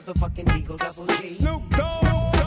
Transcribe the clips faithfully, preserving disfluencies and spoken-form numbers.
motherfucking Eagle Double G. Snoop Dogg.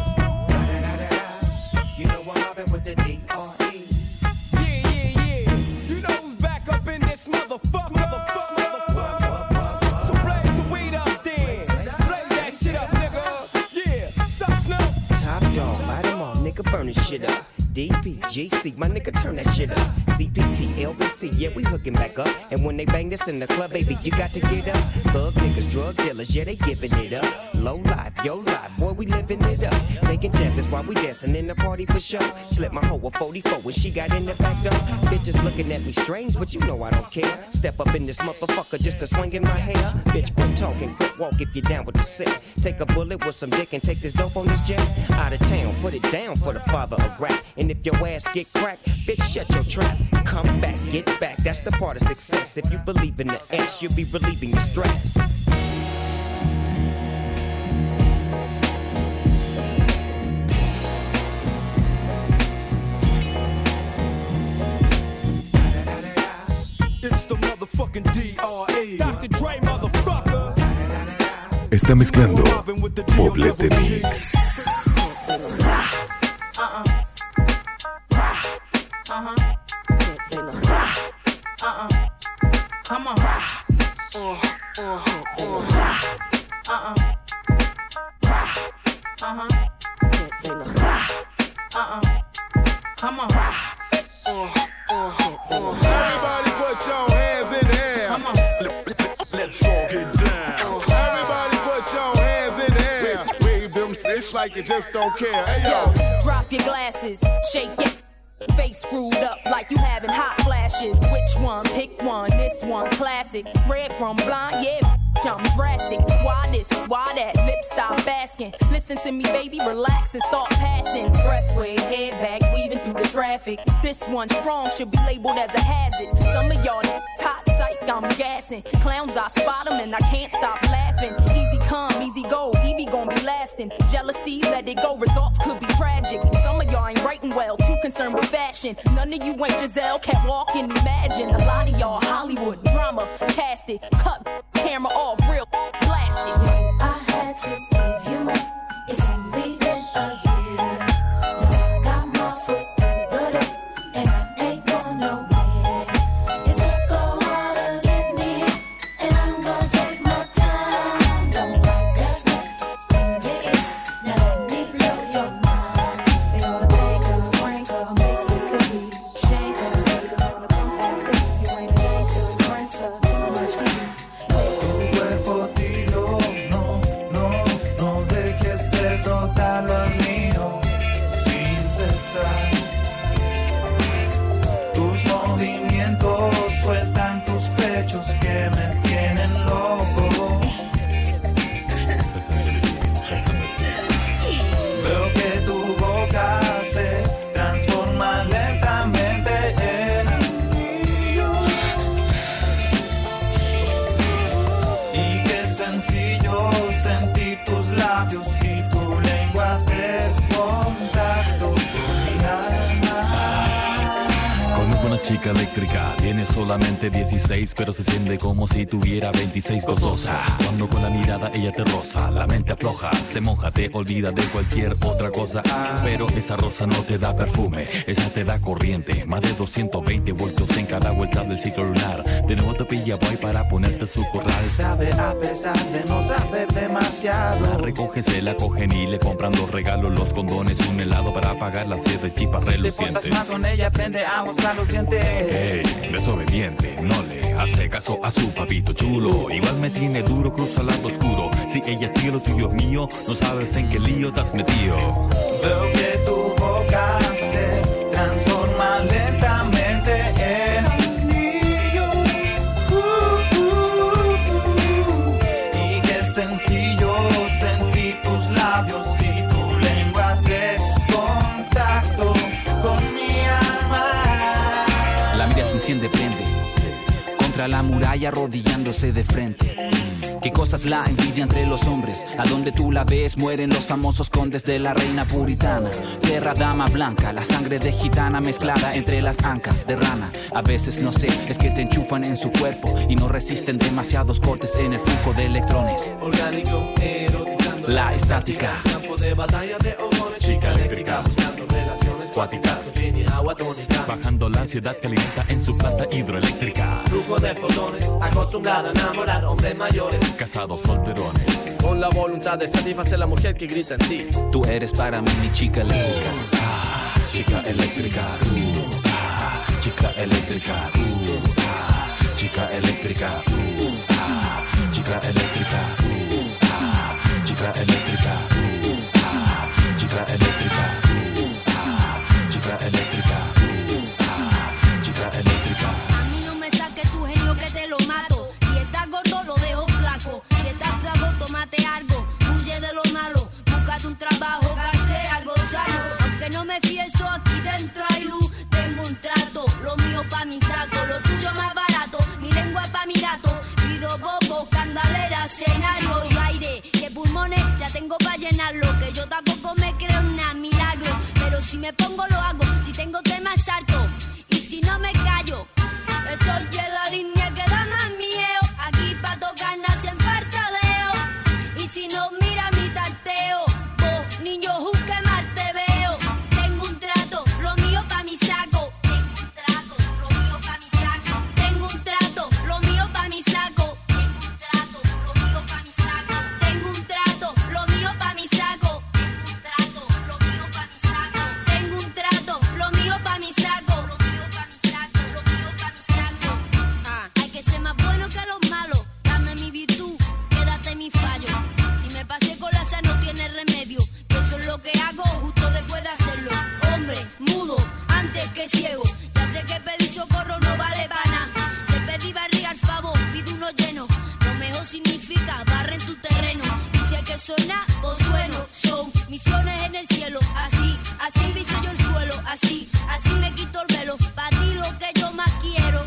You know I'm mobbing with the D R E. Yeah, yeah, yeah. You know who's back up in this motherfucker. Motherfucker, motherfucker. So blaze the weed up then. Blaze that shit up, nigga. Yeah, suck Snoop. Top dog, light 'em all, nigga, burn this shit up. D P G C, my nigga, turn that shit up. C P T, L B C, yeah, we hooking back up. And when they bang this in the club, baby, you got to get up. Thug niggas, drug dealers, yeah, they giving it up. Low life, yo life, boy, we living it up. Taking chances while we dancing in the party for sure. Slip my hoe a forty-four when she got in the back door. Bitches looking at me strange, but you know I don't care. Step up in this motherfucker just to swing in my hair. Bitch, quit talking, quit walk if you're down with the sick. Take a bullet with some dick and take this dope on this jet. Out of town, put it down for the father of rap. And if your ass get cracked, bitch, shut your trap. Come back, get back, that's the part of success. If you believe in the S, you'll be relieving your stress. It's the motherfucking D R E. doctor Dre, motherfucker. Está mezclando Poblete Mix. Uh-huh. Uh-uh. Come on. Uh, uh, uh. Uh-uh. Uh-huh. Uh-uh. Come on. Uh, uh, uh. Everybody put your hands in the air. Come on. Let's all get down. Everybody put your hands in the air. Wave them, it's like you just don't care. Hey, yo. Drop your glasses, shake it. Face screwed up like you having hot flashes. Which one? Pick one. This one classic. Red from blind, yeah, I'm drastic. Why this? Why that? Lip stop asking. Listen to me, baby, relax and start passing. Expressway, head back, weaving through the traffic. This one strong should be labeled as a hazard. Some of y'all hot psych, I'm gassing. Clowns, I spot them and I can't stop laughing. Easy come, easy go, Evie gon' be lasting. Jealousy, let it go, results could be tragic. Some of y'all ain't writing well, too concerned with fashion. None of you ain't Giselle, can't walk and imagine. A lot of y'all Hollywood drama, cast it, cut camera off, real blasted. I had to give you up. It's only been a year. Now I got my foot through the door, and I ain't going nowhere. It took a while to get me, and I'm gonna take my time. Don't fight that when you get. Now let me blow your mind. They ought to make a frank or make it cookie. Shake her, niggas wanna come after you. You ain't gay to the prince of too much heat. Chica eléctrica, tiene solamente dieciséis, pero se siente como si tuviera veintiséis, gozosa. Cuando con la mirada ella te roza, la mente afloja, se moja, te olvida de cualquier otra cosa. Pero esa rosa no te da perfume, esa te da corriente. Más de doscientos veinte voltios en cada vuelta del ciclo lunar. De nuevo te pilla boy para ponerte su corral. Sabe a pesar de no saber demasiado. La recogen, se la cogen y le compran los regalos, los condones, un helado para pagar las siete chipas relucientes. Si te portas mal con ella, aprende a mostrar los dientes. Ey, desobediente, no le hace caso a su papito chulo. Igual me tiene duro, cruza el lado oscuro. Si ella es tuyo, lo tuyo es mío, no sabes en qué lío te has metido. Veo que tu boca se transforma lentamente en un niño. Uh, uh, uh. Y qué sencillo sentir tus labios y tu lengua hacer contacto con mi alma. La mira se enciende, prende contra la muralla arrodillándose de frente. Qué cosas la envidia entre los hombres. A donde tú la ves mueren los famosos condes de la reina puritana. Perra dama blanca, la sangre de gitana mezclada entre las ancas de rana. A veces no sé, es que te enchufan en su cuerpo y no resisten demasiados cortes en el flujo de electrones. Orgánico, erotizante. la estática. Campo de batalla de hormonas, chica eléctrica, buscando relaciones cuáticas, tiene agua tónica, bajando la ansiedad que alimenta en su planta hidroeléctrica. Flujo de fotones, acostumbrada a enamorar hombres mayores, casados solterones, con la voluntad de satisfacer la mujer que grita en ti. Tú eres para mí mi chica eléctrica. ah, chica eléctrica, uh, ah, chica eléctrica, uh, ah, chica eléctrica, uh, ah, chica eléctrica, uh, ah, chica eléctrica, uh, ah, chica eléctrica, uh, ah, chica eléctrica, uh, ah, chica eléctrica. A mí no me saques tu genio que te lo mato. Si estás gordo lo dejo flaco. Si estás flaco tómate algo. Huye de lo malo. Búscate un trabajo que hace algo sano. Aunque no me fieso aquí dentro hay luz. Tengo un trato, lo mío pa' mi saco. Lo tuyo más barato, mi lengua pa' mi gato. Pido bobo, candalera, escenario y aire. Que pulmones ya tengo pa' llenarlo. Que yo tampoco me creo en nada milagro. Pero si me pongo lo hago, si tengo temas salto. Y si no me callo, estoy en la línea que da más miedo. Aquí pa' tocar nacen fartadeo. Y si no mira mi tarteo, vos niño juzgue mal te veo. Tengo un trato, lo mío pa' mi saco. Tengo un trato, lo mío pa' mi saco. Tengo un trato, lo mío pa' mi saco. Tengo un trato, lo mío pa' mi saco. Tengo un trato, lo mío pa' mi saco. Tengo un trato, lo mío pa' mi saco. Tengo un trato, lo mío pa' mi saco. Lo mío pa' mi saco, lo mío pa' mi saco. Ah, hay que ser más bueno que los malos. Dame mi virtud, quédate mi fallo. Si me pasé con la sal no tiene remedio. Yo eso es lo que hago justo después de hacerlo. Hombre, mudo, antes que ciego. Ya sé que pedir socorro no vale para nada. Te pedí barriga al favor, pide uno lleno. Lo mejor significa barre en tu terreno. Y si hay que sonar, pues sueno. Son misiones en el cielo. Así, así viso yo el suelo. Así, así me quito el velo. Pa' ti lo que yo más quiero.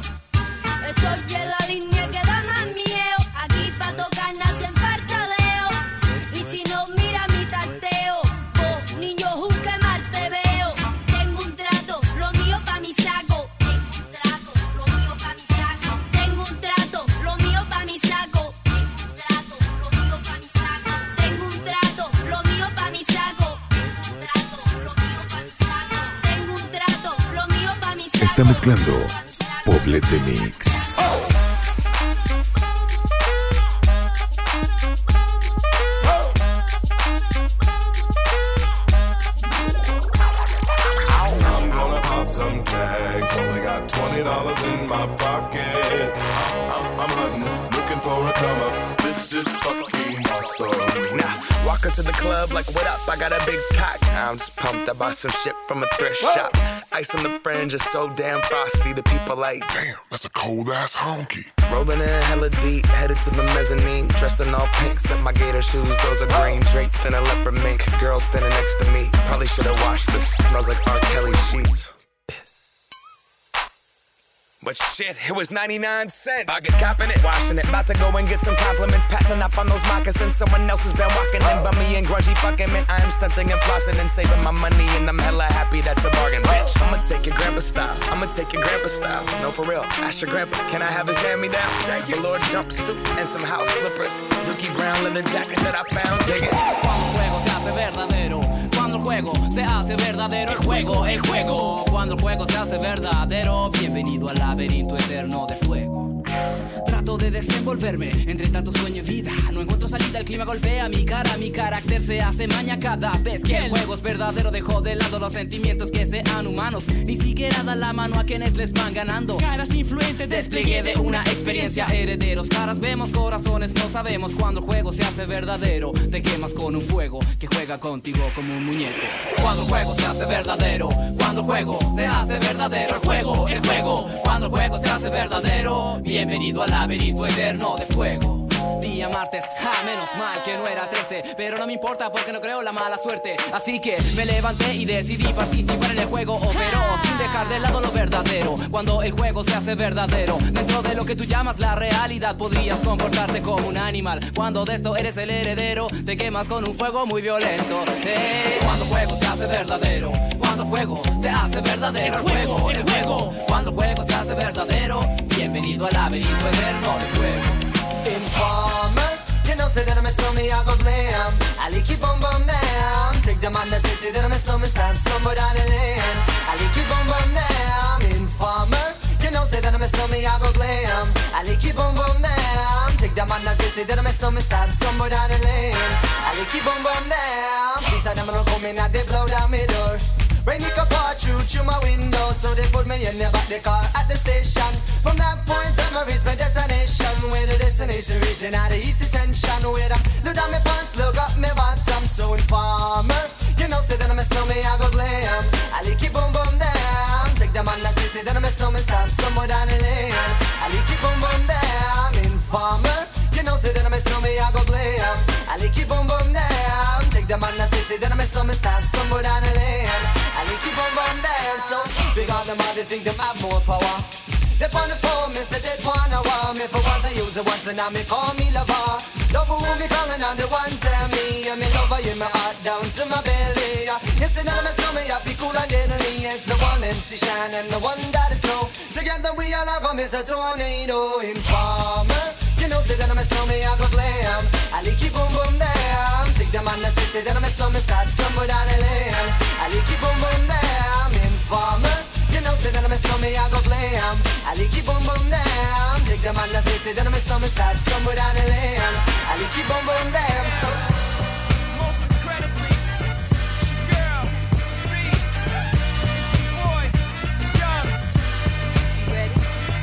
Estoy en la línea que da más miedo. Aquí pa' tocar nacen fartadeo. Y si no mira mi tarteo, vos niño juzgue mal te veo. Tengo un trato, lo mío pa' mi saco. Tengo un trato, lo mío pa' mi saco. Tengo un trato, lo mío pa' mi saco. Tengo un trato, lo mío pa' mi saco. Tengo un trato, lo mío pa' mi saco. Tengo un trato, lo mío pa' mi saco. Tengo un trato, lo mío pa' mi saco. Está mezclando Poblete Mix. I'm gonna pop some tags. Only got twenty dollars in my pocket. I'm, I'm hunting, looking for a come up. This is fucking awesome. Nah, walk into the club like, what up? I got a big cock. I'm just pumped. I bought some shit from a thrift shop. Ice on the fringe is so damn frosty. The people like, damn, that's a cold ass honky. Rolling in hella deep, headed to the mezzanine. Dressed in all pink, set my gator shoes. Those are green, draped in a leopard mink. Girl standing next to me. Probably should've washed this. Smells like R. Kelly sheets. But shit, it was ninety-nine cents. I get copping it, washing it. About to go and get some compliments. Passing up on those moccasins. Someone else has been walking in bummy and grungy fucking man. I am stunting and flossing and saving my money. And I'm hella happy that's a bargain, bitch. I'ma take your grandpa style. I'ma take your grandpa style. No, for real. Ask your grandpa, can I have his hand-me-down? Velour jumpsuit and some house slippers. Dookie brown leather jacket that I found. Dig it. Cuando el juego se hace verdadero, el juego, el juego. Cuando el juego se hace verdadero, bienvenido al laberinto eterno de fuego. Trato de desenvolverme entre tanto sueño y vida. No encuentro salida, el clima golpea mi cara. Mi carácter se hace maña cada vez que el juego es verdadero. Dejo de lado los sentimientos que sean humanos. Ni siquiera da la mano a quienes les van ganando. Caras influentes, despliegue de una experiencia. Herederos, caras vemos, corazones no sabemos. Cuando el juego se hace verdadero, te quemas con un fuego que juega contigo como un muñeco. Cuando el juego se hace verdadero, cuando el juego se hace verdadero, el juego, el juego. Cuando el juego se hace verdadero, bienvenido al laberinto eterno de fuego. Día martes, ah, menos mal que no era trece. Pero no me importa porque no creo la mala suerte. Así que me levanté y decidí participar en el juego. Pero sin dejar de lado lo verdadero. Cuando el juego se hace verdadero, dentro de lo que tú llamas la realidad, podrías comportarte como un animal. Cuando de esto eres el heredero, te quemas con un fuego muy violento. eh, Cuando el juego se hace verdadero, cuando el juego se hace verdadero, el juego, el juego. Cuando el juego se hace verdadero, bienvenido al laberinto eterno del fuego. Informer, you know say that I'm a snowman, I go glam. I like you boom boom down. Take the man that say, say that I'm a snowman, stamp somewhere down the lane. I like you boom boom down. Informer, you know say that I'm a snowman, I go glam. I like you boom boom down. Take the man that say, say that I'm a snowman, stamp somewhere down the lane. I like you boom boom down. These are them gonna come in and they blow down my door. Rain it can pour through through my window, so they put me in the back the car at the station. From that point on, I reach my destination. Where the destination region out of east detention. Where I look down my pants, look up my bottom. So informer, you know say that I'm a snowman, I go glam. I like it boom boom down. Take the man that say, say that I'm a snowman, stop somewhere down the lane. I like it boom boom down. Informer, you know say that I'm a snowman, I go glam. I like it boom boom down. Take the man that say, say that I'm a snowman, stop somewhere down the lane. I like it boom boom down. So big on them all, they think them have more power. They on the phone, me say they wanna wow me. For once I use it once and now me call me lover. Love who me calling on the one tell me. And me lover in my heart down to my belly. Yes, and I'm a snowman, I feel cool and deadly. It's the one M C Shine and the one that is snow. Together we all have a miss a tornado. Informer, you know say that I'm a snowman, I go glam. I like it boom boom down. Take the man that say, say that I'm a snowman, start somewhere down the lane. I like it boom boom down. Informer, you know say that I'm a snowman, I go glam. I like it boom boom down. Take the man that say, say that I'm a snowman, start somewhere down the lane. I like it boom boom down. So most incredibly, it's your girl, me, it's your boy, Young. You ready?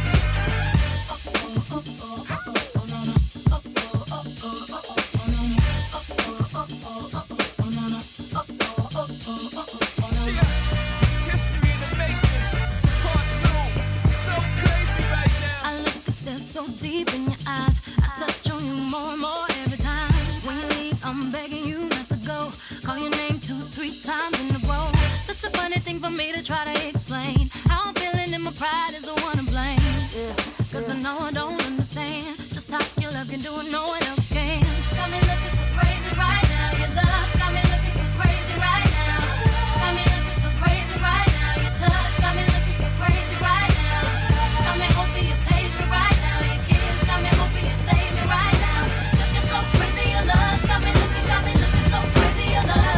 History in the making, part two, so crazy right now. I look a step so deep in your eyes. I touch on you more and more every time. When you leave, I'm begging you not to go. Call your name two, three times in a row. Such a funny thing for me to try to explain. How I'm feeling and my pride is the one to blame. Cause I know I don't understand just how your love can do it, no one else can. Got me looking so crazy right now. Your love's got me looking so crazy right now. Got me looking so crazy right now. Your touch got me looking so crazy right now. Got me hoping you page me right now. Your kiss got me hoping you save me right now. Looking so crazy, your love's got me looking, got me looking so crazy, your love.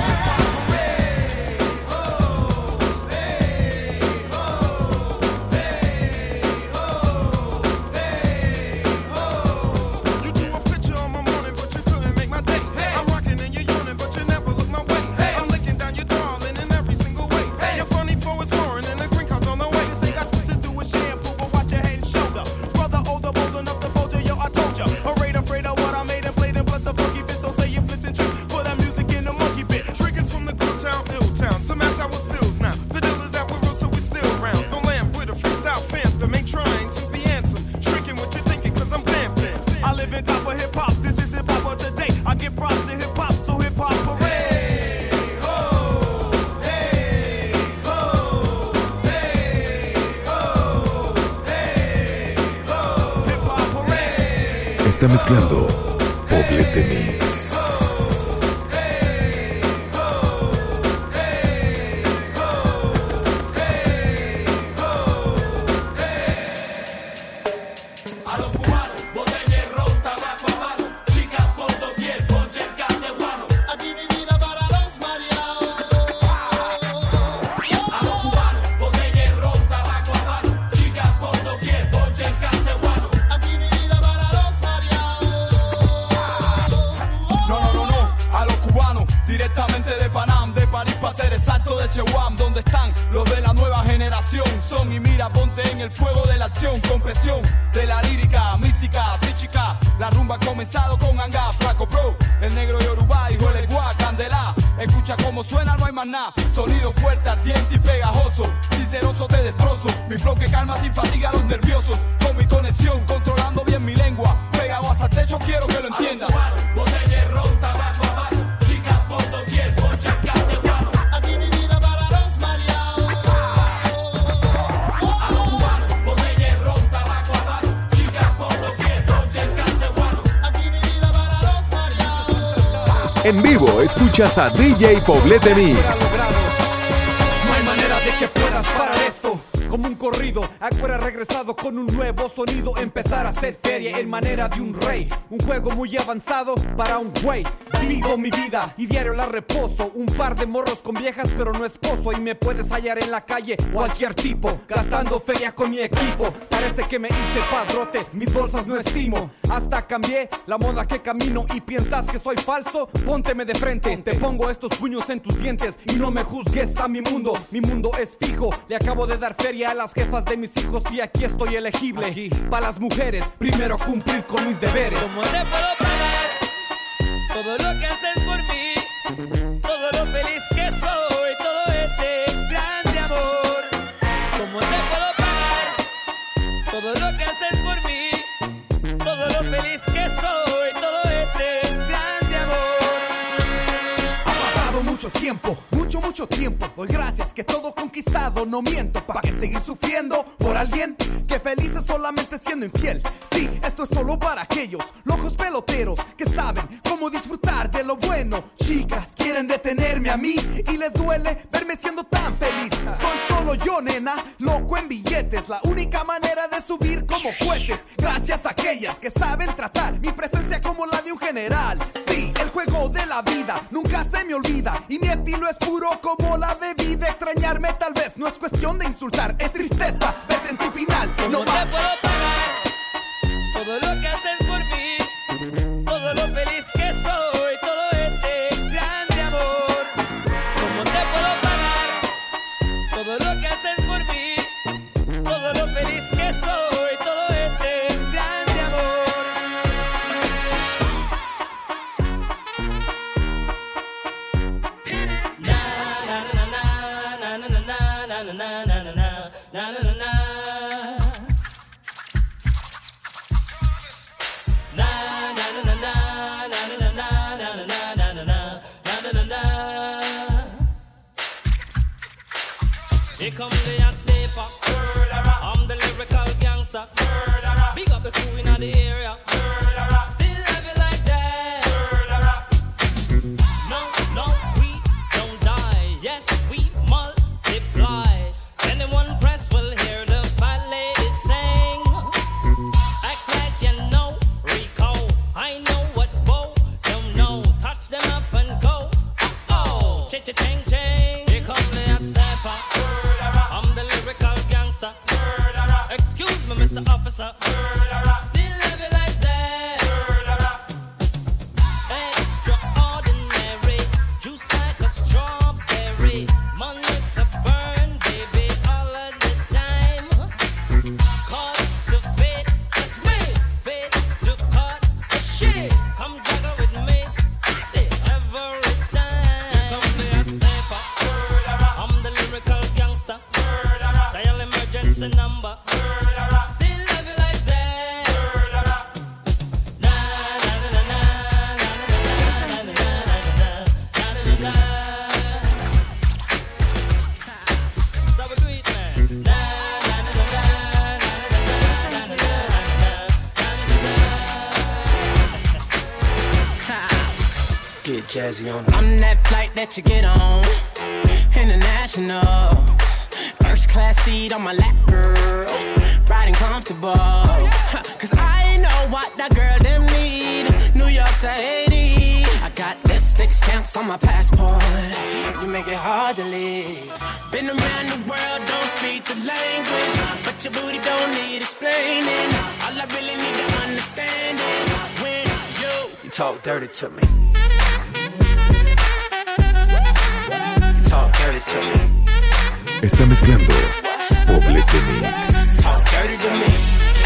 You drew a picture on my morning, but you couldn't make my day. I'm rocking and you're yawning, but you never look my way. I'm licking down your darling in every single way. You're funny for it's foreign and a green card's on the way. This ain't got to do with shampoo, but watch your head and shoulder. Brother older, bold enough to fold you, yo, I told ya. Afraid, afraid of what I made and played and plus a funky fit, so say you flipped and tripped. Put that music in the monkey bit. Triggers from the good town, ill town. Some ask how it feels now. The deal is that we're real, so we're still round. Don't lamp with a freestyle phantom. Ain't trying to be handsome. Tricking what you're thinking, cause I'm vamping. I live in top of hip hop. This is hip hop of today. I get props to hip hop, so hip hop parade. Está mezclando Poblete Mix. A los cubanos, botella de ron, tabaco a mano. Chicas por doquier, ponche en caseguano. Aquí mi vida para los mareados. A los cubanos, botella de ron, tabaco a mano. Chicas por doquier, ponche en caseguano. Aquí mi vida para los mareados. No, no, no, no, a los cubanos, directamente de Panam, de París para ser exacto, de Chewam, donde están los de la nueva generación. Son y mira, ponte en el fuego de la acción, con presión de la lírica, mística, psíquica. La rumba ha comenzado con Anga, Flaco Pro, el negro Yoruba, hijo el Egua, Candela. Escucha cómo suena, no hay más nada. Sonido fuerte, ardiente y pegajoso. Sinceroso te destrozo. Mi flow que calma sin fatiga a los nerviosos. Con mi conexión, controlando bien mi lengua. Pegado hasta el techo, quiero que lo entiendas. Botella de ron, tabaco a mano. Chicas por doquier, ponche en caseguano. Aquí mi vida para los mareados. A los cubanos, botella de ron, tabaco a mano. Chicas por doquier, ponche en caseguano. Aquí mi vida para los mareados. En vivo escuchas a D J Poblete Mix. No hay manera de que puedas parar esto. como un corrido. Ahora he regresado con un nuevo sonido. Empezar a hacer feria en manera de un rey. Un juego muy avanzado para un güey. Vivo mi vida y diario la reposo. Un par de morros con viejas pero no esposo. Y me puedes hallar en la calle cualquier tipo, gastando feria con mi equipo. Parece que me hice padrote, mis bolsas no estimo. Hasta cambié la moda que camino. Y piensas que soy falso, pónteme de frente. Te pongo estos puños en tus dientes y no me juzgues a mi mundo. Mi mundo es fijo, le acabo de dar feria a las jefas de mis hijos. Y aquí estoy elegible, aquí. Para las mujeres, primero cumplir con mis deberes. ¿Cómo te puedo pagar todo lo que haces por mí? Todo lo feliz que soy, todo este plan de amor. ¿Cómo te puedo pagar todo lo que haces por mí? Todo lo feliz que soy, todo este plan de amor. Ha pasado mucho tiempo, mucho, mucho tiempo. Doy gracias que todo conquistado, no miento. ¿Para qué seguir sufriendo por alguien que feliz es solamente siendo infiel? Sí, esto es solo para aquellos locos peloteros que saben cómo disfrutar de lo bueno. Chicas quieren detenerme a mí y les duele verme siendo tan feliz. Soy solo yo, nena, loco en billetes. La única manera de subir como cohetes. Gracias a aquellas que saben tratar mi presencia como la de un general. Sí, el juego de la vida nunca se me olvida. Y mi estilo es puro como la bebida. Extrañarme tal vez no es cuestión de insultar, es tristeza verte en tu final. No ¿Cómo más. te puedo pagar todo lo que haces por mí? Todo lo feliz que soy, todo este plan de amor. ¿Cómo te puedo pagar todo lo que haces por mí? Todo lo feliz que soy, todo este plan de amor. Na na na na na na na na na na na na na na na na. Here come the hot stepper. I'm the lyrical gangster. Big up the crew in the area. Still love it like that. No, no, we don't die. Yes, we multiply. Anyone press will hear the fat lady sing. Act like you know Rico. I know what Bo don't know. Touch them up and go. Oh, cha-cha-ching, ching. Here come the hot stepper. I'm the lyrical gangster. Excuse me, Mister Officer. Still love it like that. Extraordinary. Juice like a strawberry. Money to burn, baby, all of the time. Caught the fit, it's me. Fit to cut the shit. Come juggle with me. Say every time. Come the hot stepper. I'm the lyrical gangster. Dial emergency number. Still love you like that. Na na na na na na na na na na na na. So we do it, man. Na na na na na na na na. Get jazzy on. I'm that flight that you get on. International. First class seat on my lap, girl. Riding comfortable. Cause I know what that girl them need. New York to Haiti. I got lipstick stamps on my passport. You make it hard to leave. Been around the world, don't speak the language. But your booty don't need explaining. All I really need to understand is when you, you talk dirty to me. You talk dirty to me. Está mezclando Poblete Mix. Talk dirty to me.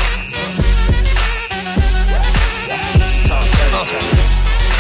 Talk dirty to me.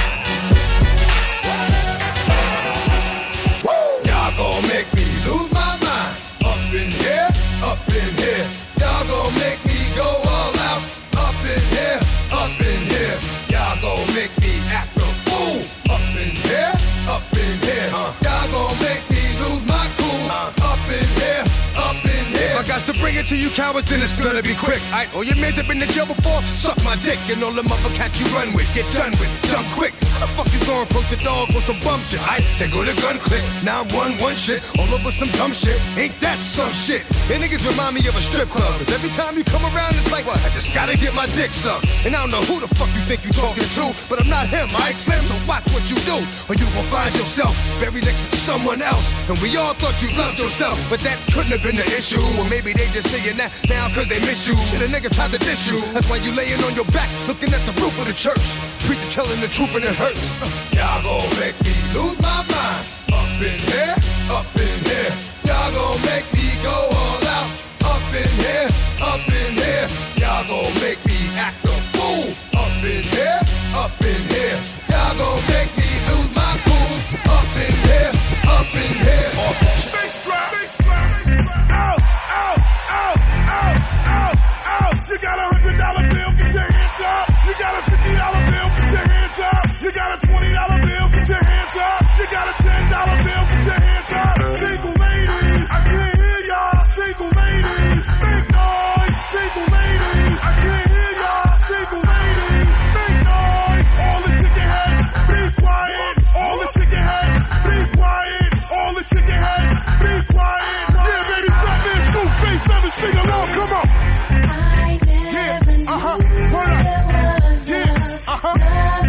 Y'all gon' make me lose my mind. Up in here, up in here. Y'all gon' make me go all out. Up in here, up in here. Y'all gon' make me act a fool. Up in here, up in here. Y'all gon' make me lose my cool. Up in here, up in here. If I got to bring it to you cowards, then it's gonna be quick. Aight, all your men have been to jail before, suck my dick. And all the motherfuckers you run with, get done with, done quick. The fuck you gonna approach the dog with some bum shit? I they go to gun click, now I'm one one shit, all over some dumb shit. Ain't that some shit? And niggas remind me of a strip club, cause every time you come around it's like, what? I just gotta get my dick sucked. And I don't know who the fuck you think you talking to, but I'm not him, I ain't Slim, so watch what you do, or you gon' find yourself buried next to someone else. And we all thought you loved yourself, but that couldn't have been the issue. Or maybe they just saying that now cause they miss you. Shit, a nigga tried to diss you, that's why you laying on your back, looking at the roof of the church. Preacher telling the truth and it hurts. Uh, y'all gon' make me lose my mind. Up in here, up in here. Y'all gon' make me go all out. Up in here, up in here. Y'all gon' make me act a fool. Up in here, up in here. Y'all gon' make me lose my cool. Up in here, up in here. Big strap, big strap, big strap. Out, out, out, out, out, out. You got a hundred dollar bill, get your hands up. You got a fifty dollar bill, get your hands up. You got a twenty dollar bill, get your hands up. You got a ten dollar bill, get your hands up. Single ladies, I can't hear y'all. Single ladies, make noise. Single ladies, I can't hear y'all. Single ladies, make noise. All the chicken heads, be quiet. All the chicken heads, be quiet. All the chicken heads, be quiet. Yeah, baby, stop there, scoop, face seven, sing along, come on. Yeah, uh-huh, turn up. Yeah, uh-huh.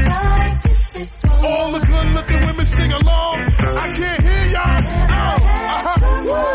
All the good looking women sing along. I can't hear y'all. Oh, uh-huh.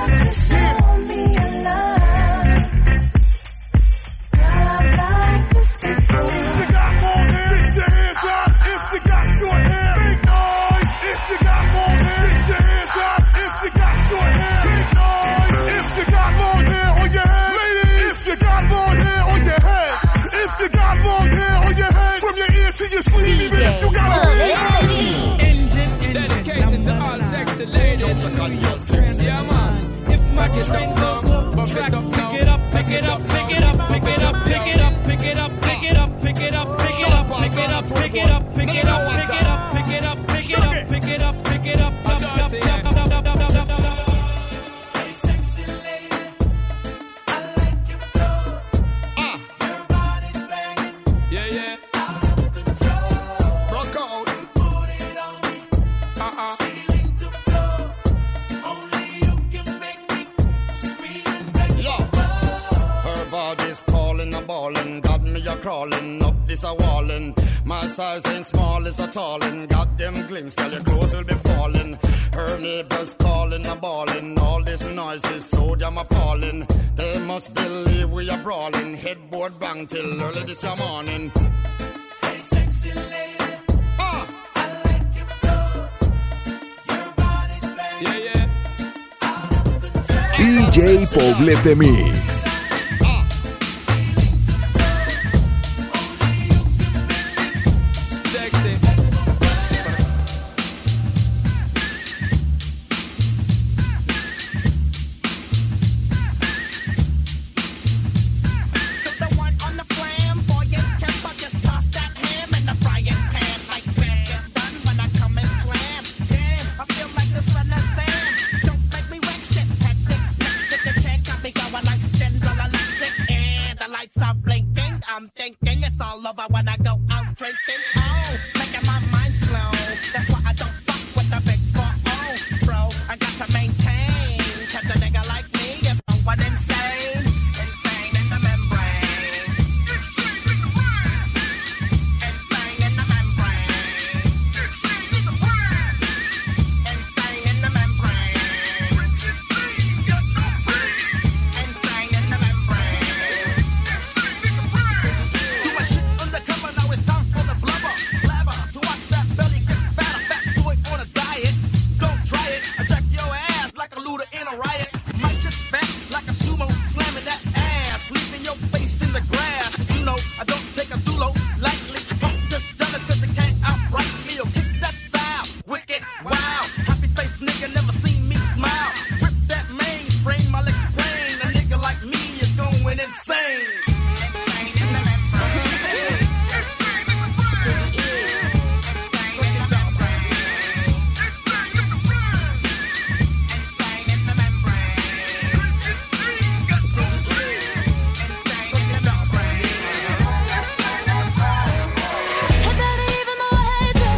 If you got more hair, get your hands up. If you got short hair, big noise. If you got more hair, get your hands up. If you got short hair, big noise. If you got more hair on your head, ladies. If you got more hair on your head. If you got long hair on your head, from your ear to your sleeve, even if you got a dedicated to all sexy ladies. Yeah, man. If my kids don't know, buff it up now. Pick it up, pick it up, pick it up, pick it up, pick it up, pick it up, pick it up, pick it up, pick it up, pick it up, pick it up, pick it up, pick it up, pick it up, pick it up, pick it up, pick it up, up, up, up, up, up, up, up, up. Hey, sexy lady, I like your flow. Your body's banging. Yeah, yeah. Out of control. Rock out. Put it on me. Uh-uh. Ceiling to floor. Only you can make me scream and beg Yo. for more. Her body's calling, a ballin', got me a crawling, up this a wallin'. My size ain't small, it's a tallin', got them glimpse, girl, your clothes will be falling. Her neighbors calling, a ballin', all this noise is so damn appalling. They must believe we are brawling, headboard bang till early this morning. Hey, sexy lady, Ah, I like your flow. Your body's banging. Yeah, yeah. Out of control. D J Poblete Mix. Sexy. The one on the flamboyant temper, just toss that ham in the frying pan like spam. Get done when I come and slam. Damn, I feel like the son of Sam. Don't make me wreck shit. Hectic, next to the check, got me going like General Electric, and the lights are blinking. I'm thinking it's all over when I go out drinking. Oh, making my mind slow. That's why I don't fuck with the big four oh, bro. I got to maintain, 'cause a nigga like me is going insane. Insane in the membrane. Insane in the membrane. Insane in the membrane. Insane in the membrane. Do my shit undercover, now it's time for the blubber. Blabber, to watch that belly get fat. A fat boy on a diet. Don't try it. Attack your ass like a looter in a riot. Might just fat like a sumo, slamming that ass, leaving your face in the grass. You know, I don't take a dulo lightly. I'm just jealous 'cause they can't outright me or kick that style. Wicked, wow. Happy face nigga never seen me smile. Rip that mainframe, I'll explain. A nigga like me is going insane. Insane in the membrane. Switch it up. Insane in the membrane. Switch it up. Hey baby, even though I hate you,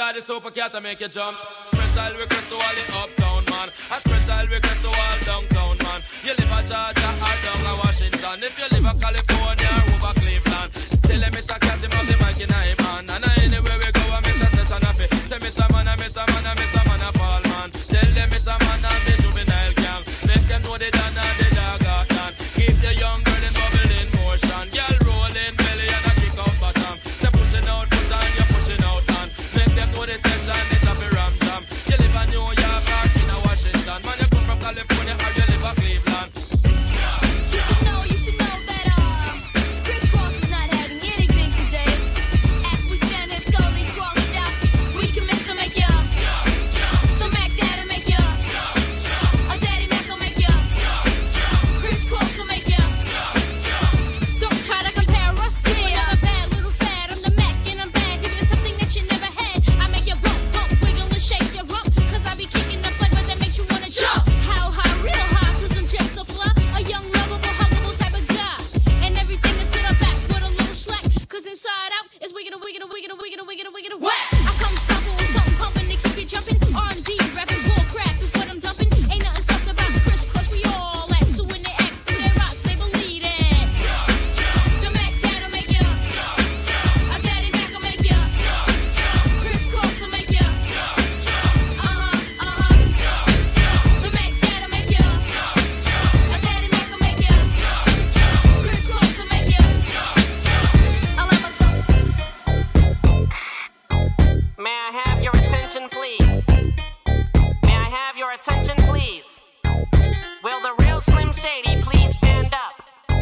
daddy super cat to make you jump. Special request to all the uptown man, a special request to all downtown man. You live a Georgia or down a Washington, if you live a California or over Cleveland, tell them Mister Cat him have the mic in his hand. And anywhere we go, I miss a session of it. Say Mister Man, I miss a man, I miss a man, I fall man. Tell them Mister Man and the juvenile gang, make them know they done and the dog out done. Keep the young girl in bubble in motion, girl rolling belly and a kick out bottom. Say pushing out foot and you're pushing out hand. Make them know the session it's a ram jam. You live in New York or in a Washington, man you come from California or you live in Cleveland. You should know, you should know that uh, Chris Cross is not having anything today. As we stand here totally crossed out, we commence to make ya. The Mac Daddy make ya. A Daddy Mac will make ya. Chris Cross will make ya. Don't try to compare us to another bad little fad. I'm the Mac and I'm bad, giving you something that you never had. I make you bump, bump, wiggle and shake your rump, cause I be kicking the flavor that makes you wanna jump. How high, real high, cause I'm just so fly. A young, lovable, huggable type of guy. And everything is to the back with a little slack, cause inside out is wiggin' a wiggin' a wiggin' a wiggin' a wiggin' a wiggin' a whack. I come stomping with something pumping to keep you jumping. R and B, rapping, bull crap is what I'm dumping. Ain't nothing soft about Chris Cross, we all at. So when they ask, do they rock, say believe it. The Mac Dad'll make ya. A Daddy Mac will make ya. Chris Cross will make ya. Uh-huh, uh-huh. The Mac Dad'll make ya. A Daddy Mac will make ya. Chris Cross will make ya. I love my stuff. May I have your attention, please? May I have your attention, please? Will the real Slim Shady please stand up?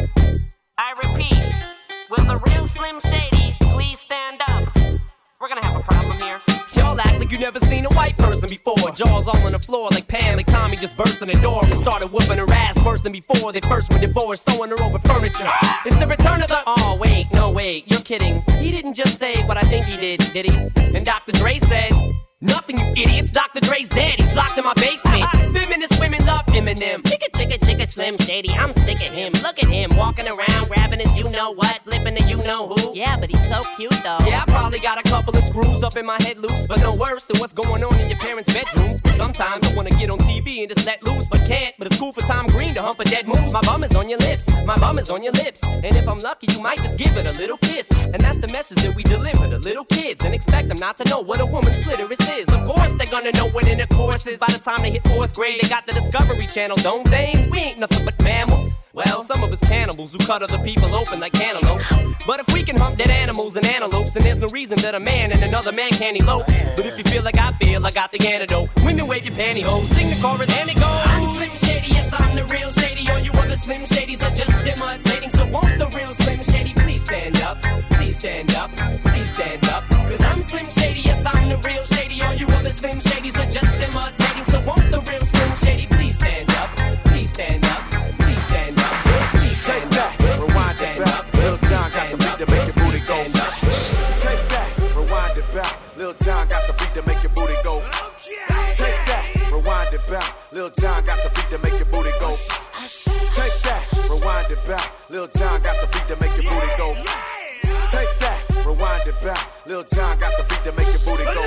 I repeat, will the real Slim Shady please stand up? We're gonna have a problem here. Y'all act like you never seen a white person before. Jaws all on the floor like Pam, like Tommy just burst in the door and started whooping her ass worse than before they first were divorced, sewing her over furniture. It's the return of the... Oh, wait, no, wait, you're kidding. He didn't just say what I think he did, did he? And Doctor Dre said... Nothing, you idiots. Doctor Dre's dead. He's locked in my basement. Feminist women love Eminem. Chicka, chicka, chicka, Slim Shady. I'm sick of him. Look at him walking around, grabbing his you know what, flipping the you know who. Yeah, but he's so cute though. Yeah, I probably got a couple of screws up in my head loose, but no worse than what's going on in your parents' bedrooms. But sometimes I wanna get on T V and just let loose, but can't. But it's cool for Tom Green to hump a dead moose. My bum is on your lips. My bum is on your lips. And if I'm lucky, you might just give it a little kiss. And that's the message that we deliver to little kids, and expect them not to know what a woman's clitoris is. Of course they're gonna know what intercourse is. By the time they hit fourth grade, they got the Discovery Channel, don't they? We ain't nothing but mammals. Well, some of us cannibals who cut other people open like cantaloupes. But if we can hump dead animals and antelopes, then there's no reason that a man and another man can't elope. But if you feel like I feel, I got the antidote. Women wave your pantyhose, sing the chorus and it goes. I'm Slim Shady, yes I'm the real Shady. All you other Slim Shadys are just imitating. So won't the real Slim Shady please stand up? Please stand up, please stand up. Cause I'm Slim Shady, yes I'm the real Shady. All you other Slim Shadys are just imitating. So won't the real Slim Shady please stand up? Please stand up, please stand up. Take that, rewind it back. Lil Jon got the beat to make your booty go. Take that, rewind it back. Lil Jon got the beat to make your booty go. Take that, rewind it back. Lil Jon got the beat to make your booty go. Take that, rewind it back. Lil Jon got the beat to make your booty go. Take that, rewind it back. Lil Jon got the beat to make your booty go.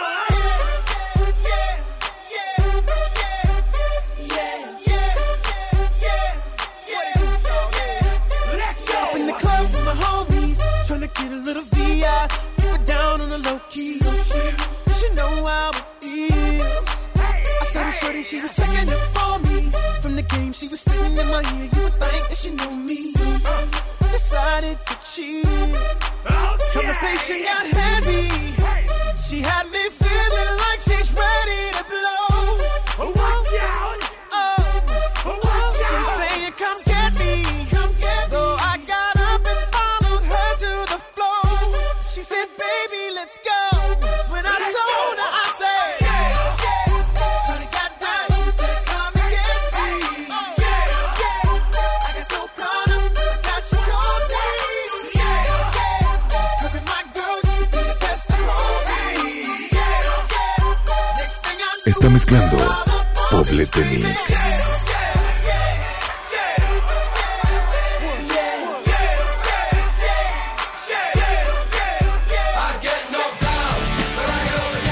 In the club with my homies, tryna get a little V I, keep it down on the low key. She know how it feels. I saw the shorty, she was checking up for me. From the game, she was sitting in my ear. You would think that she knew me. Decided to cheat. Conversation got heavy. She had me feeling like she's ready to blow. Watch out! She's saying, come get me. So I got up and followed her to the floor. She said, baby, let's go. When I told her, I said, yeah, yeah. Shorty got down, she said, come and get me. Yeah, yeah. I got so caught up that she told me. Yeah, yeah. Her and my girl, she be the best of me. Yeah, yeah. Next thing I know, Está mezclando Poblete Mix. I get knocked down, but I get on the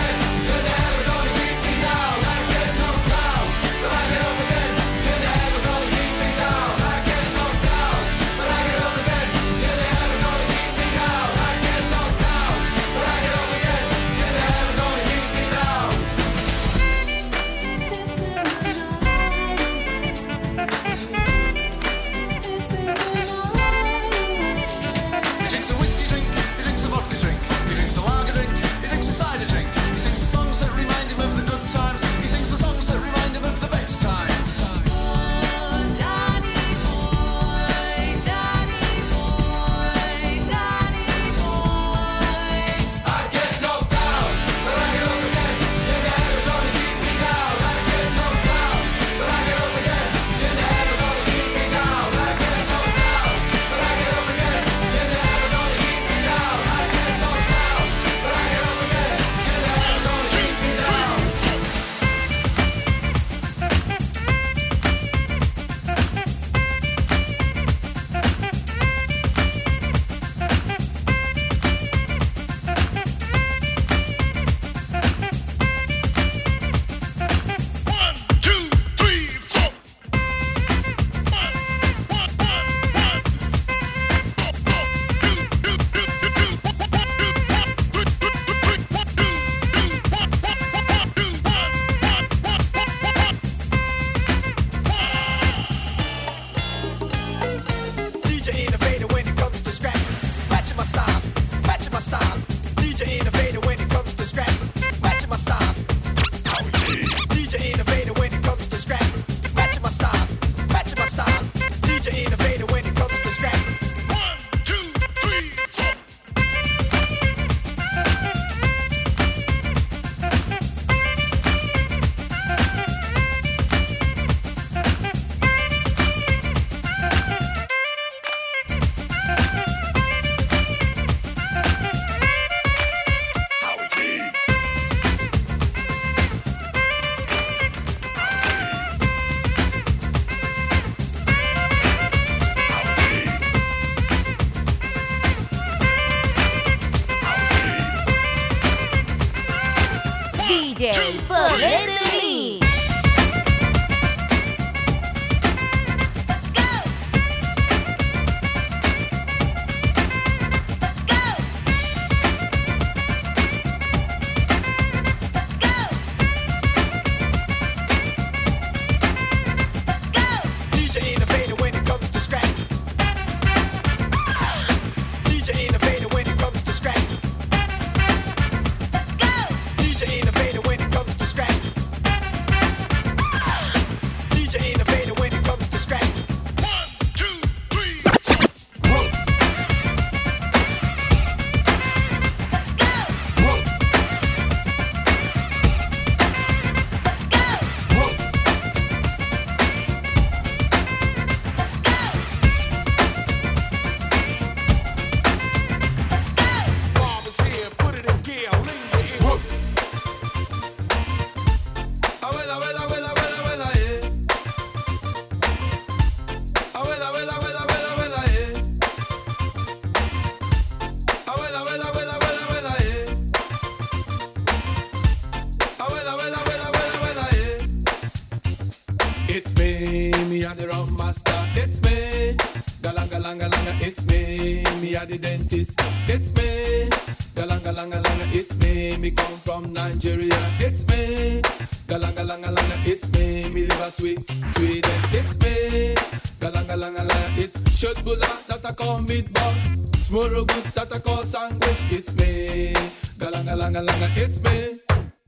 langa langa, it's me, me a the dentist. It's me, galanga langa langa, it's me, me come from Nigeria. It's me, galanga langa langa, it's me, me live a sweet Sweden. It's me, galanga langa langa, it's shotbula that I call meatball, smorgasbord that I call sandwich. It's me, galanga langa langa, it's me.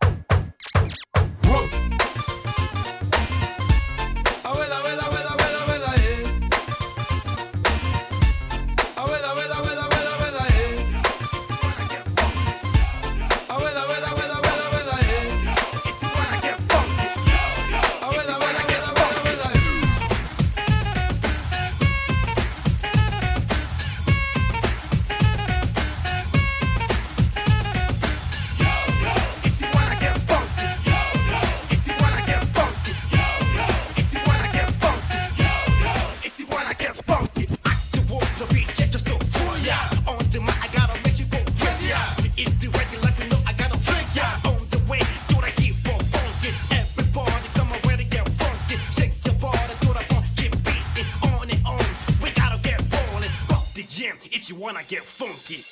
Whoa. Abuela, abuela, abuela, abuela, abuela, eh. Abuela, abuela, abuela, abuela, abuela, eh. Abuela, abuela, abuela, abuela, abuela, eh. Abuela, abuela, abuela, abuela, abuela, eh. If you wanna get funky.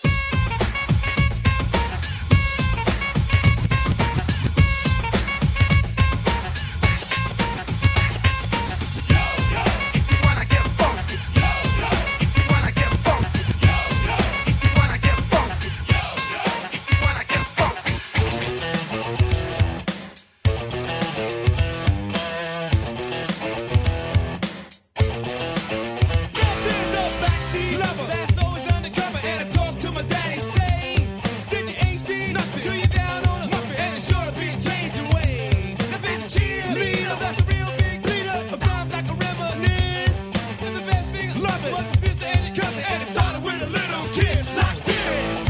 That's always undercover, and I talk to my daddy, say, said you ain't seen nothing till you down on a muffin, and it's sure to be changing ways. Now been a cheerleader, that's a real big leader, of times like a reminisce. And the best thing, love it, was a sister and a cousin, and it started with a little kiss like this.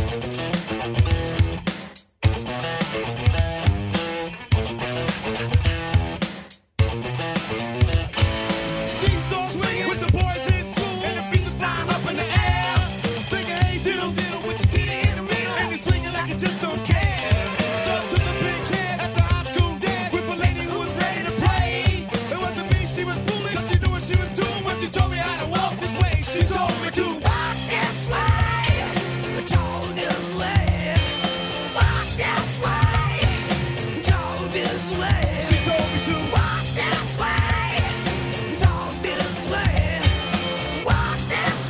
Seesaw swinging with the boys in tune, and the feet are flying up in the air. Singing hey diddle diddle with the titty in the middle, and he's swinging like he just don't care. So to the big head at the high school dance with a lady who was ready to play. It wasn't me she was fooling, 'cause she knew what she was doing when she told me how to walk this way. She told me to walk this way, told this way, walk this way, told this way. She told me to walk this way, told this way, walk this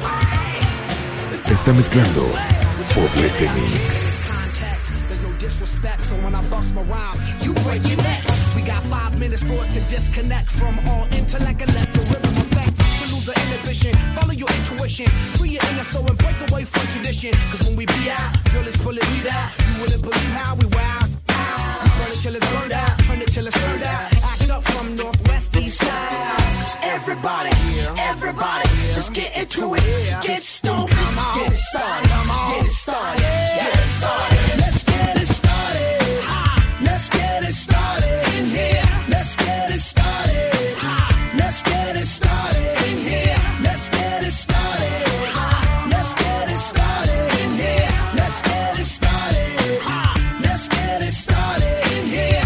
way. Está mezclando Poblete Mix. There's no disrespect, so when I bust my rhyme, you break your necks. We got five minutes for us to disconnect from all intellect and let the rhythm affect. To lose the inhibition, follow your intuition, free your inner soul and break away from tradition. 'Cause when we be out, girl, it's pulling me out. You wouldn't believe how we wow. We burn it till it's burned out, turn it till it's turned out. Act up from northwest, east side. Everybody, everybody, let's get into it. Get stoked, get it started, get it started, get it started. Let's get it started. Let's get it started in here. Let's get it started. Let's get it started in here. Let's get it started. Let's get it started in here. Let's get it started. Let's get it started in here.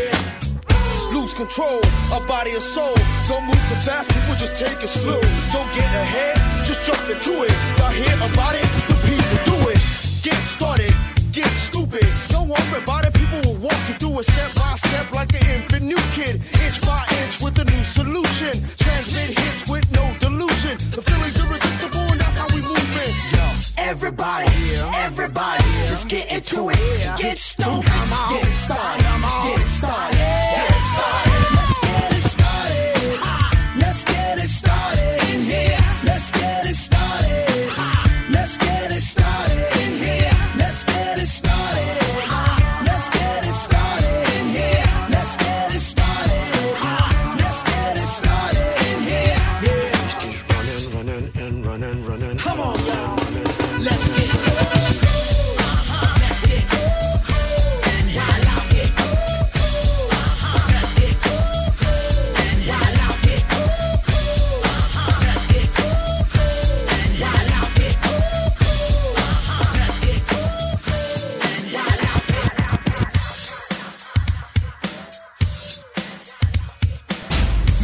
Yeah. Lose control of body and soul. Don't move too fast, people just take it slow. Don't get ahead, just jump into it. Y'all hear about it? The P's will do it. Get started, get stupid. Don't worry about it, people will walk you through it step by step like an infant new kid. Inch by inch with a new solution. Transmit hits with no delusion. The feeling's irresistible and that's how we move it. Yo, Everybody, everybody, let's get into it. Get stoked, get it started, get it started, get it started. Let's get it started. Let's get it started in here. Let's get it started. Let's get it started in here. Let's get it started. Let's get it started in here. Let's get it started. Let's get it started in here. Yeah. running, running, and running, running. Come on, y'all. Let's get it.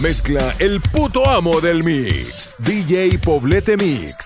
mezcla el puto amo del mix, D J Poblete Mix.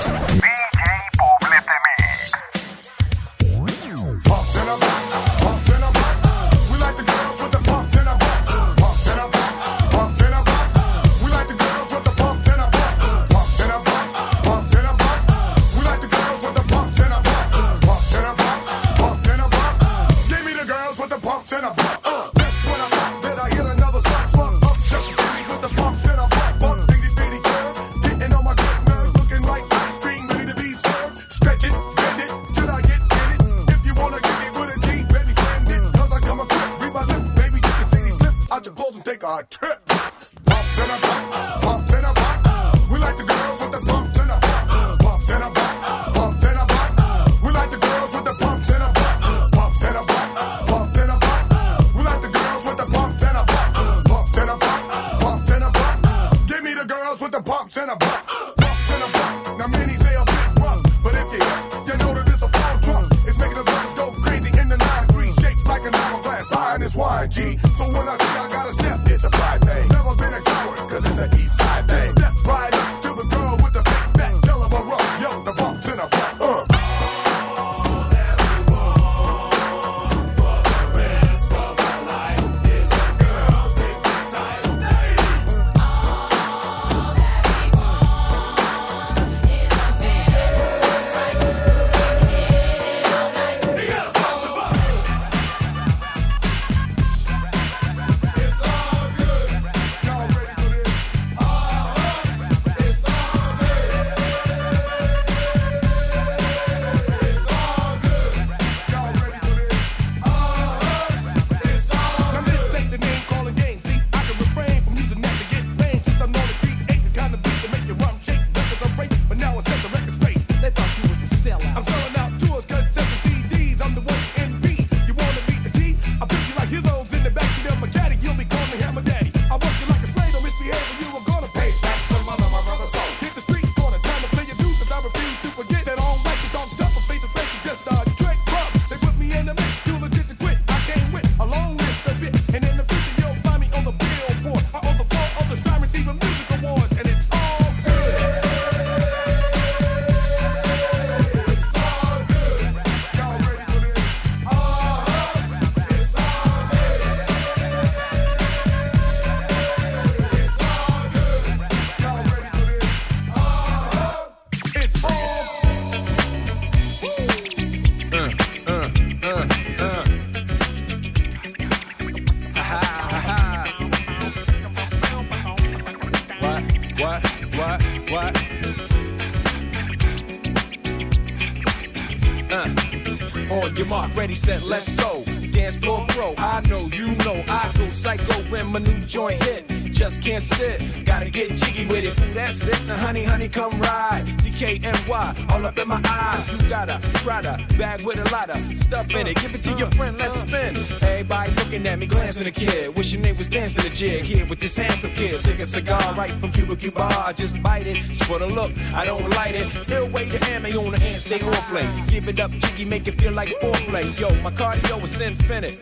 Ready, set, let's go. Dance floor bro, I know, you know, I go psycho when my new joint hit. Just can't sit, gotta get jiggy with it. Ooh, that's it, now honey, honey, come ride. D K N Y, all up in my eyes. You got a Prada bag with a lot of stuff in it. Give it to your friend, let's spin. Everybody looking at me, glancing a kid. Wishing they was dancing a jig here with this handsome kid. Sick a cigar right from Cuba Cuba. I just bite it, it's for the look, I don't light it. Ill way to ammo on the hand, stay on play. Give it up, jiggy, make it feel like foreplay. Yo, my cardio is infinite.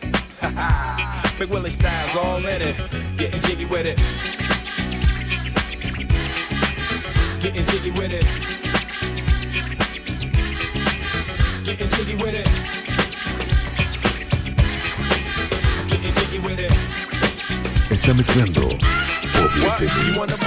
Big Willie style's all in it. Getting jiggy with it. Getting jiggy with it. Getting jiggy with it. Getting jiggy with it. Está mezclando Poblete Mix.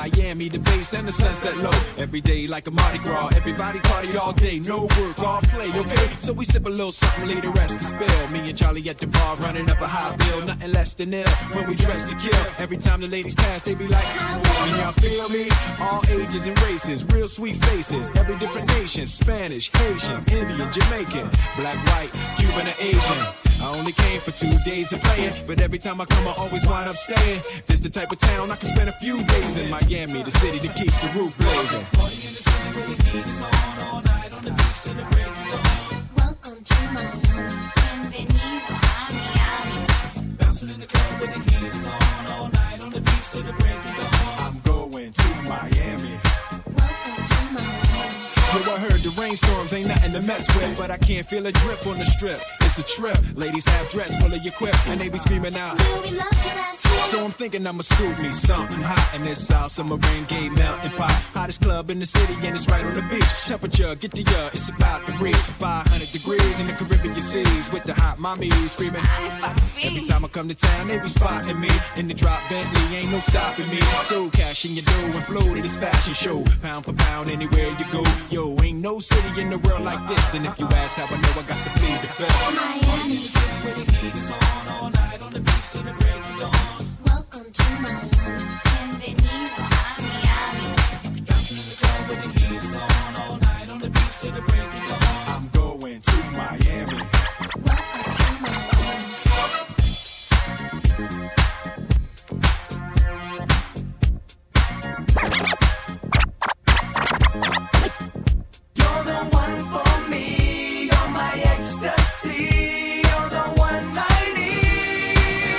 Miami, the bass and the sunset low. Every day like a Mardi Gras, everybody party all day, no work, all play, okay? So we sip a little something, leave the rest to spill. Me and Charlie at the bar, running up a high bill, nothing less than ill. When we dress to kill, every time the ladies pass, they be like, can y'all feel me? All ages and races, real sweet faces, every different nation, Spanish, Haitian, Indian, Jamaican, black, white, Cuban, or Asian. I only came for two days to play it, but every time I come, I always wind up staying. This the type of town I can spend a few days in. Miami, the city that keeps the roof blazing. Party in the city where the heat is on all night on the beach till the break of dawn. Welcome to Miami. Bienvenido a Miami. Bouncing in the club where the heat is on all night on the beach till the break of dawn. I'm going to Miami. Welcome to Miami. Yo, I heard the rainstorms ain't nothing to mess with, but I can't feel a drip on the strip. It's a trip. Ladies have dress full of your quip, and they be screaming out. We love your ass here. So I'm thinking I'ma scoop me something hot in this South Summer rain gay melting pot. Hottest club in the city, and it's right on the beach. Temperature, get the uh, it's about to reach five hundred degrees in the Caribbean seas with the hot mommies screaming. Every time I come to town, they be spotting me in the drop Bentley, ain't no stopping me. So cash in your dough and flow to this fashion show, pound for pound anywhere you go. Yo, ain't no city in the world like this, and if you ask how I know, I got to plead the fifth. Miami. Where the heat is on all night on the beach till the break of dawn. Welcome to Miami. Bienvenido a Miami. Bouncing in the club where the heat is on all night on the beach till the break of dawn. I'm going to Miami. Welcome to Miami. You're the one for me, you're my ecstasy, you're the one I need.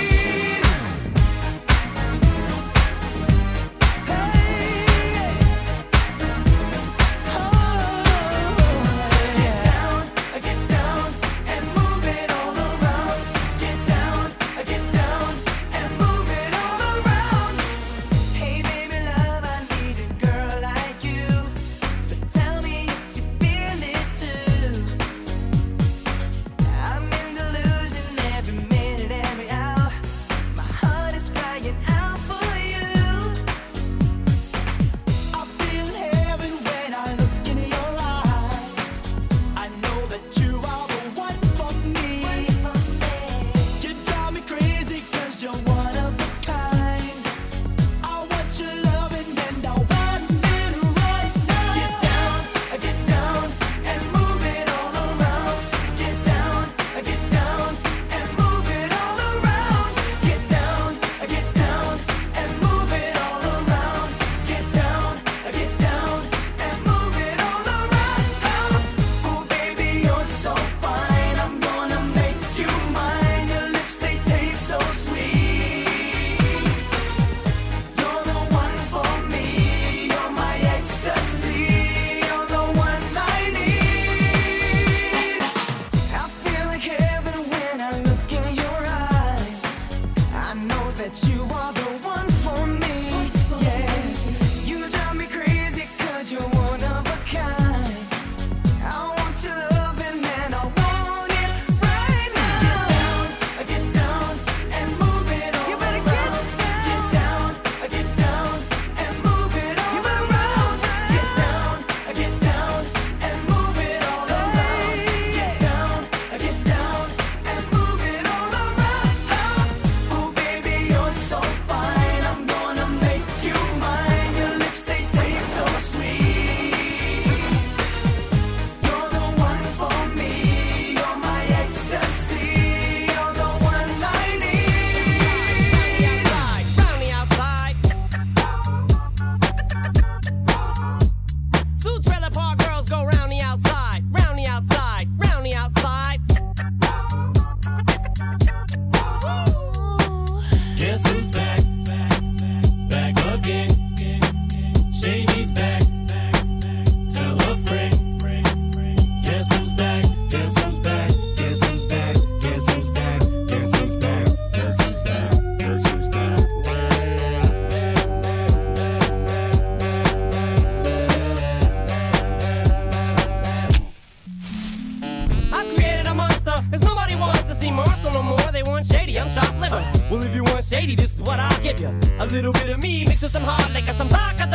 Hey, oh, get down, get down, and move it all around. Get down, get down, and move it all around. Hey baby love, I need a girl like you. But tell me if you feel it too. I'm in delusion every minute, every hour. My heart is crying out for you. I feel heaven when I look into your eyes. I know that you are the one for me. You drive me crazy 'cause you're one of a kind. I want your loving and I want it right now. Get down, get down, and move it all around. Get down, get down, and move it all around. Get down, get down, and move it all around. Get down, get down, and move it all around. Oh baby, you're so fine. I'm gonna make you mine. Your lips, they taste so sweet. You're the one for me, you're my ecstasy, you're the one I need. I feel like heaven when I look in your eyes. I know that you are the one for me, yes. You drive me crazy 'cause you're one of a kind. I want your loving and I want it right now. Get down, get down, and move it all around. Get down, get down, and move it all around. Get down, get down, and move it all around. Get down, get down, and move it all around. Oh baby, you're so fine. I'm gonna make you mine. Your lips, they taste so sweet. You're the one for me, you're my ecstasy, you're the one I need. Round the outside. Two trailer park girls go round the outside, round the outside, round the outside. Guess who's back? Back again. Shady's back. Tell a friend. Guess who's back? Guess who's back? Guess who's back? Guess who's back? Guess who's back? Guess who's back? Guess who's back? I've created a monster. There's nobody wants to see Marshall no more. They want Shady. I'm chopped liver. Well, if you want Shady, this is what I'll give you. A little bit of me mixed with some hard liquor, some vodka,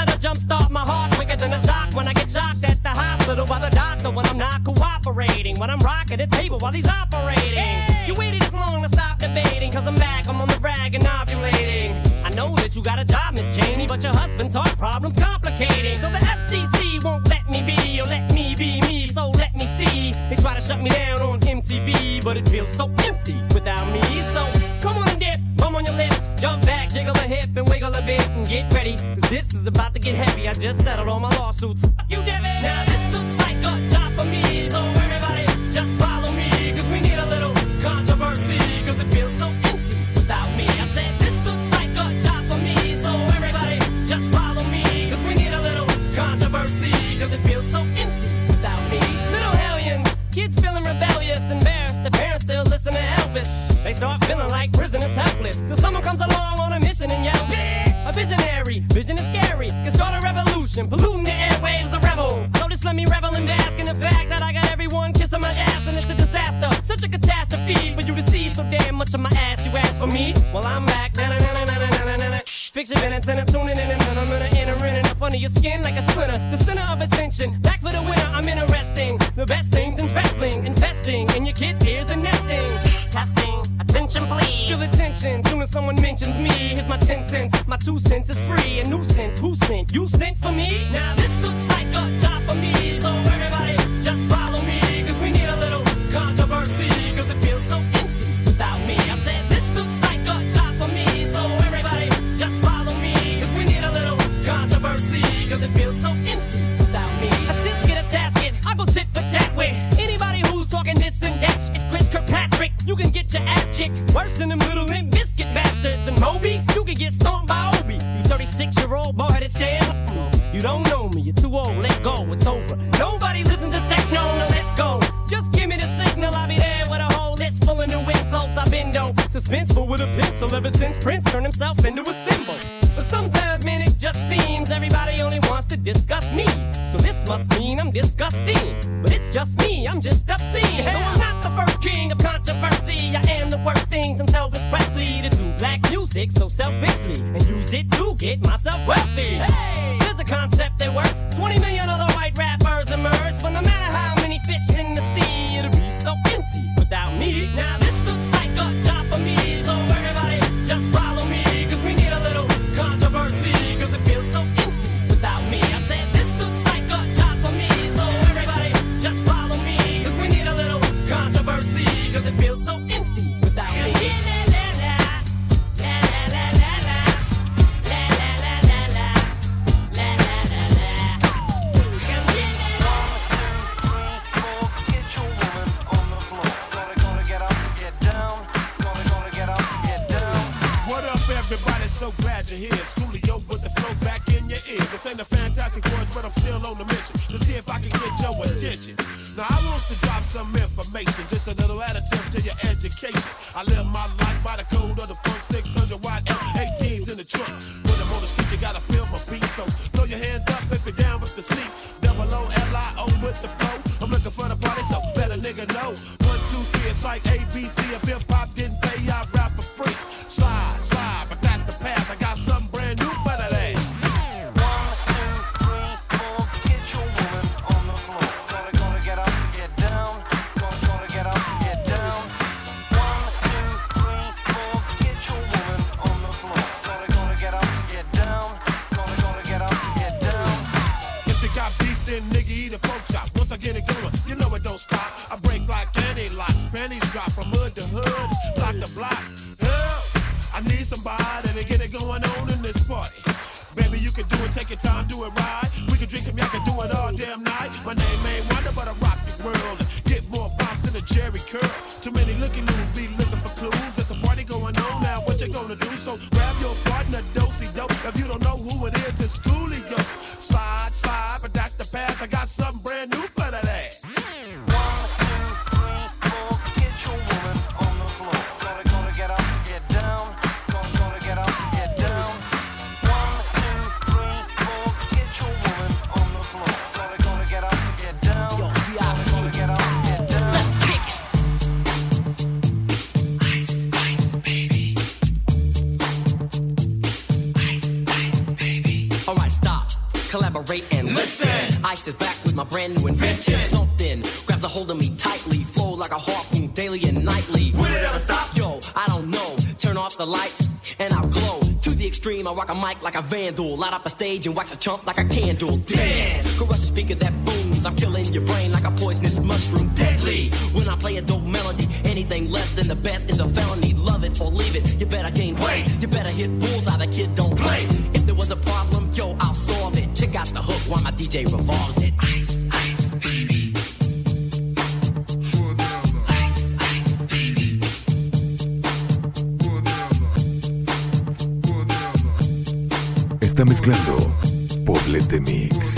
when I'm rocking the table while he's operating. You waited this long to stop debating, cause I'm back, I'm on the rag and ovulating. I know that you got a job, Miss Cheney, but your husband's heart problem's complicating. So the F C C won't let me be, or let me be me, so let me see. They try to shut me down on M T V, but it feels so empty without me. So come on and dip, bum on your lips, jump back, jiggle a hip and wiggle a bit and get ready, cause this is about to get heavy. I just settled all my lawsuits. You did it. Now this looks like a job for me, so everybody just follow me, cause we need a little controversy, cause it feels so empty without me. I said this looks like a job for me, so everybody just follow me, cause we need a little controversy, cause it feels so empty without me. Little hellions, kids feeling rebellious, embarrassed, the parents still listen to Elvis. They start feeling like prisoners helpless, till someone comes along on a mission and yells, bitch! A visionary, vision is scary, can start a revolution, polluting the airwaves, a rebel. So just let me revel and bask in the fact that I got everyone kissing my ass, and it's a disaster, such a catastrophe for you to see so damn much of my ass. You ask for me, well I'm back. Fix your minutes and I'm tuning in and I'm gonna enter in and up under your skin like a splinter. The center of attention, back for the winner. I'm interesting, the best things in wrestling, investing in your kids' ears and nesting. Testing, attention please. Feel attention, soon as someone mentions me. Here's my ten cents, my two cents is free. A nuisance, who sent? You sent for me? Now this looks like a job for me, so everybody just follow me, cause we need a little controversy, cause it feels so empty without me. I said this looks like a job for me, so everybody just follow me, cause we need a little controversy, cause it feels so empty without me. A tisket, a tasket, I go tit for tat with anybody who's talking this and that shit. Chris Kirkpatrick, you can get your ass kicked worse than them little Limp Bizkit bastards. And Moby, you can get stomped by Obi. You thirty-six year old boy headed stand. You don't know me, you're too old, let go, it's over. Nobody listen to techno, now let's go. Just give me the signal, I'll be there with a whole list full of new insults. I've been dope, suspenseful with a pencil ever since Prince turned himself into a symbol. But sometimes, man, it just seems everybody only wants to discuss me. So this must mean I'm disgusting. But it's just me, I'm just obscene. No, I'm not the first king of controversy. I am the worst thing since Elvis Presley to do black music so selfishly and use it to get myself wealthy. Hey, there's a concept that works. twenty million other white rappers emerge, but no matter how many fish in the sea, it'll be so empty without me. Now this looks like a job for me, so everybody just follow me, cause we need a little controversy, cause it feels so empty without me. I said this looks like a job for me, so everybody just follow me, cause we need a little controversy, cause it feels so empty without me. Everybody's so glad you're here. Schoolio with the flow back in your ear. This ain't a fantastic voice, but I'm still on the mission to see if I can get your attention. Now I want to drop some information, just a little additive to your education. I live my life by the code of the funk, six hundred watt F eighteens in the trunk. When I'm on the street, you gotta feel my beat, so throw your hands up if you're down with the seat. Double O L I O with the flow. I'm looking for the party, so let a nigga know. One, two, three, it's like A B C. If hip hop didn't pay, I rap for free. Slide, slide, but that's the path. I got something brand new for that. Get it going, you know it don't stop. I break like any locks, pennies drop from hood to hood, block to block. Help, I need somebody to get it going on in this party. Baby, you can do it, take your time, do it right. We can drink some, y'all can do it all damn night. My name ain't Wonder, but I rock the world. Get more bounce than a Jerry curl. Too many looky-loos be looking for clues. There's a party going on now, what you gonna do? So grab your partner, do-si-do. If you don't know who it is, it's Coolio. Slide, slide, but that's the path. I got something brand new for that ass. collaborate and listen. Ice is back with my brand new invention. Something grabs a hold of me tightly, flow like a harpoon daily and nightly. Will it ever stop? Yo, I don't know. Turn off the lights and I'll glow. To the extreme, I rock a mic like a vandal. Light up a stage and wax a chump like a candle. Dance! Crush a speaker that booms. I'm killing your brain like a poisonous mushroom. Deadly! When I play a dope melody, anything less than the best is a felony. Love it or leave it, you better gain weight. You better hit bullseye, the kid don't play. If there was a problem, yo, I'll solve it. Check out the hook while my D J revolves it. Ice, ice, baby. Ice, ice, baby. Está mezclando Poblete Mix.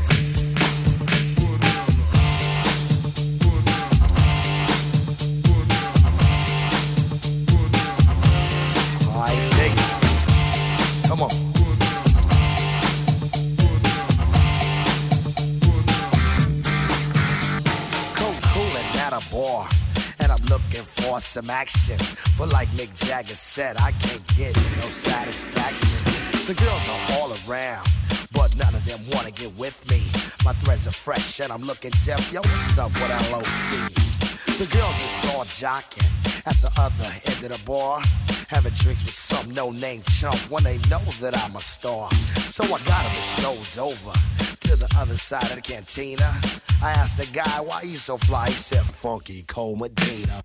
Alright, dig it. Come on. Cool, cool, and at a bar. And I'm looking for some action. But like Mick Jagger said, I can't get no satisfaction. The girls are all around, but none of them wanna get with me. My threads are fresh and I'm looking deaf. Yo, what's up with L O C? The girls is all jocking at the other end of the bar, having drinks with some no-name chump when they know that I'm a star. So I got them strolled over to the other side of the cantina. I asked the guy why he so fly. He said, Funky Cole Medina.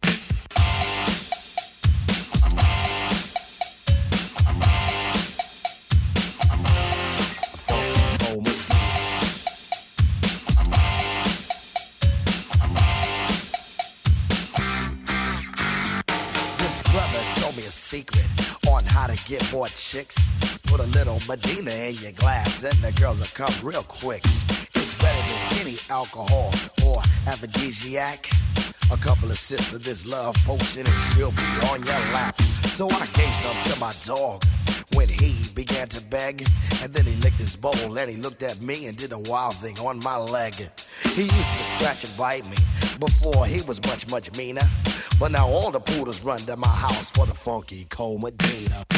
Secret on how to get more chicks. Put a little Medina in your glass and the girls will come real quick. It's better than any alcohol or aphrodisiac. A couple of sips of this love potion and she'll be on your lap. So I gave some to my dog when he began to beg. And then he licked his bowl and he looked at me and did a wild thing on my leg. He used to scratch and bite me before he was much, much meaner. But now all the poodles run to my house for the Funky Cole Medina.